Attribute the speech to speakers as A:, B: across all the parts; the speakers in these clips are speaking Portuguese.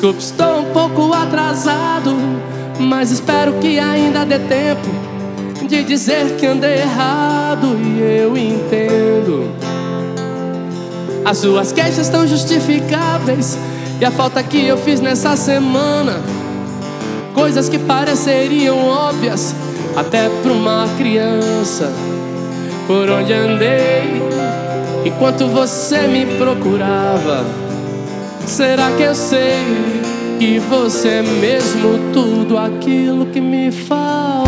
A: Desculpe, estou um pouco atrasado, mas espero que ainda dê tempo de dizer que andei errado e eu entendo. As suas queixas estão justificáveis e a falta que eu fiz nessa semana, coisas que pareceriam óbvias até pra uma criança. Por onde andei enquanto você me procurava? Será que eu sei que você é mesmo tudo aquilo que me faltava?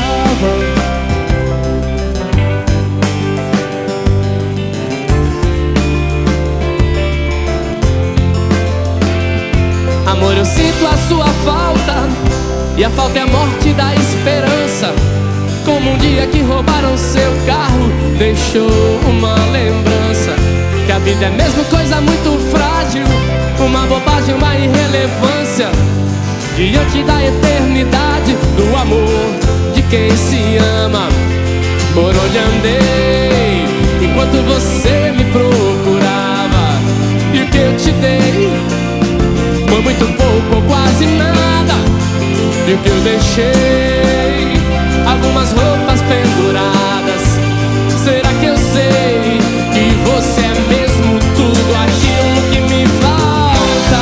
A: Amor, eu sinto a sua falta, e a falta é a morte da esperança. Como um dia que roubaram seu carro, deixou uma lembrança. Que a vida é mesmo coisa muito frágil, uma bobagem, uma irrelevância diante da eternidade do amor de quem se ama. Por onde andei enquanto você me procurava, e o que eu te dei foi muito pouco ou quase nada. E o que eu deixei, algumas roupas penduradas. Será que eu sei que você é mesmo tudo aquilo que me falta?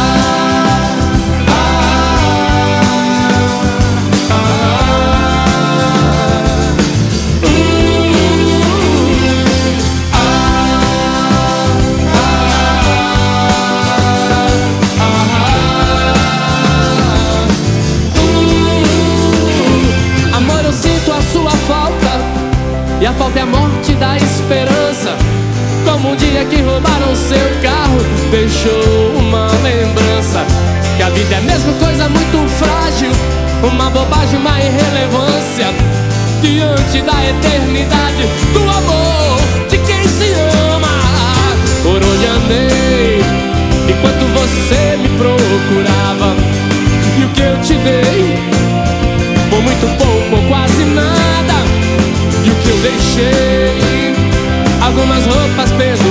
A: Amor, eu sinto a sua falta, e a falta é a morte da esperança. Como um dia que roubaram seu carro, deixou uma lembrança. Que a vida é mesmo coisa muito frágil, uma bobagem, uma irrelevância diante da eternidade do amor de quem se ama. Por onde andei enquanto você me procurava, e o que eu te dei foi muito pouco ou quase nada. E o que eu deixei, algumas roupas penduradas.